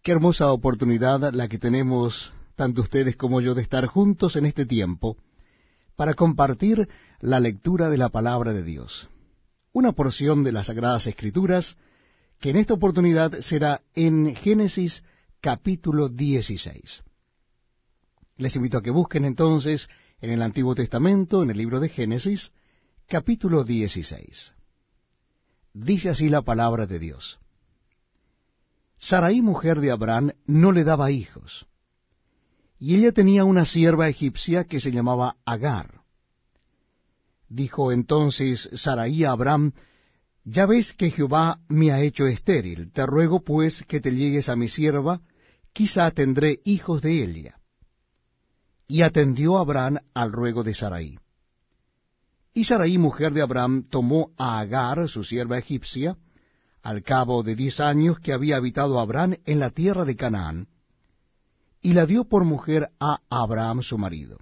Qué hermosa oportunidad la que tenemos, tanto ustedes como yo, de estar juntos en este tiempo para compartir la lectura de la palabra de Dios. Una porción de las Sagradas Escrituras que en esta oportunidad será en Génesis capítulo 16. Les invito a que busquen entonces en el Antiguo Testamento, en el libro de Génesis, capítulo 16. Dice así la palabra de Dios. Sarai, mujer de Abraham, no le daba hijos, y ella tenía una sierva egipcia que se llamaba Agar. Dijo entonces Sarai a Abraham: Ya ves que Jehová me ha hecho estéril, te ruego pues que te llegues a mi sierva, quizá tendré hijos de ella. Y atendió Abraham al ruego de Sarai. Y Sarai, mujer de Abraham, tomó a Agar, su sierva egipcia, al cabo de 10 años que había habitado Abraham en la tierra de Canaán, y la dio por mujer a Abraham su marido.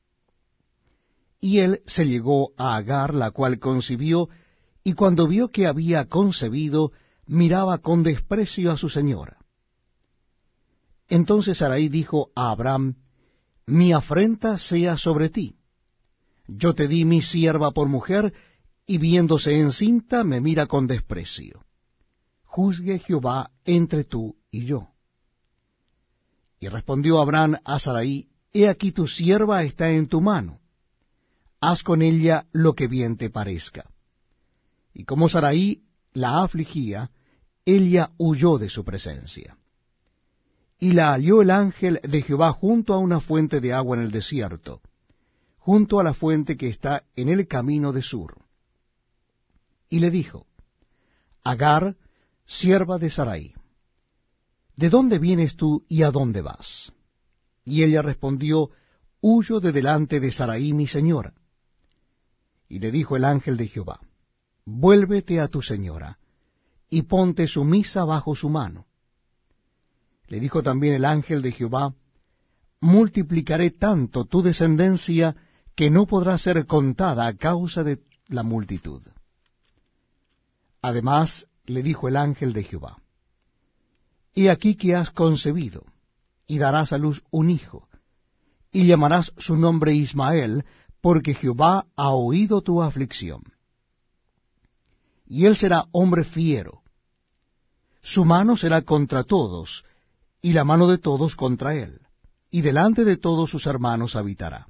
Y él se llegó a Agar, la cual concibió, y cuando vio que había concebido, miraba con desprecio a su señora. Entonces Sarai dijo a Abraham: Mi afrenta sea sobre ti. Yo te di mi sierva por mujer, y viéndose encinta me mira con desprecio. Juzgue Jehová entre tú y yo. Y respondió Abraham a Sarai: He aquí tu sierva está en tu mano, haz con ella lo que bien te parezca. Y como Sarai la afligía, ella huyó de su presencia. Y la halló el ángel de Jehová junto a una fuente de agua en el desierto, junto a la fuente que está en el camino de Sur. Y le dijo: Agar, sierva de Sarai, ¿de dónde vienes tú y a dónde vas? Y ella respondió: Huyo de delante de Sarai mi señora. Y le dijo el ángel de Jehová: Vuélvete a tu señora, y ponte sumisa bajo su mano. Le dijo también el ángel de Jehová: Multiplicaré tanto tu descendencia, que no podrá ser contada a causa de la multitud. Además le dijo el ángel de Jehová: He aquí que has concebido, y darás a luz un hijo, y llamarás su nombre Ismael, porque Jehová ha oído tu aflicción. Y él será hombre fiero, su mano será contra todos, y la mano de todos contra él, y delante de todos sus hermanos habitará.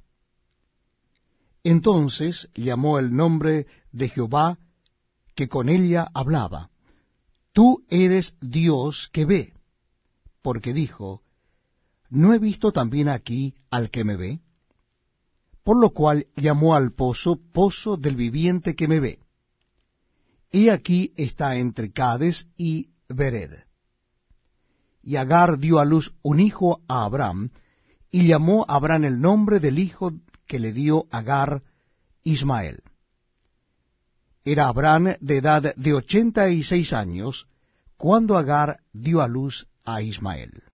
Entonces llamó el nombre de Jehová que con ella hablaba: Tú eres Dios que ve, porque dijo: ¿No he visto también aquí al que me ve? Por lo cual llamó al pozo, pozo del viviente que me ve. Y aquí está entre Cades y Bered. Y Agar dio a luz un hijo a Abraham, y llamó a Abraham el nombre del hijo que le dio Agar, Ismael. Era Abraham de edad de 86 años, cuando Agar dio a luz a Ismael.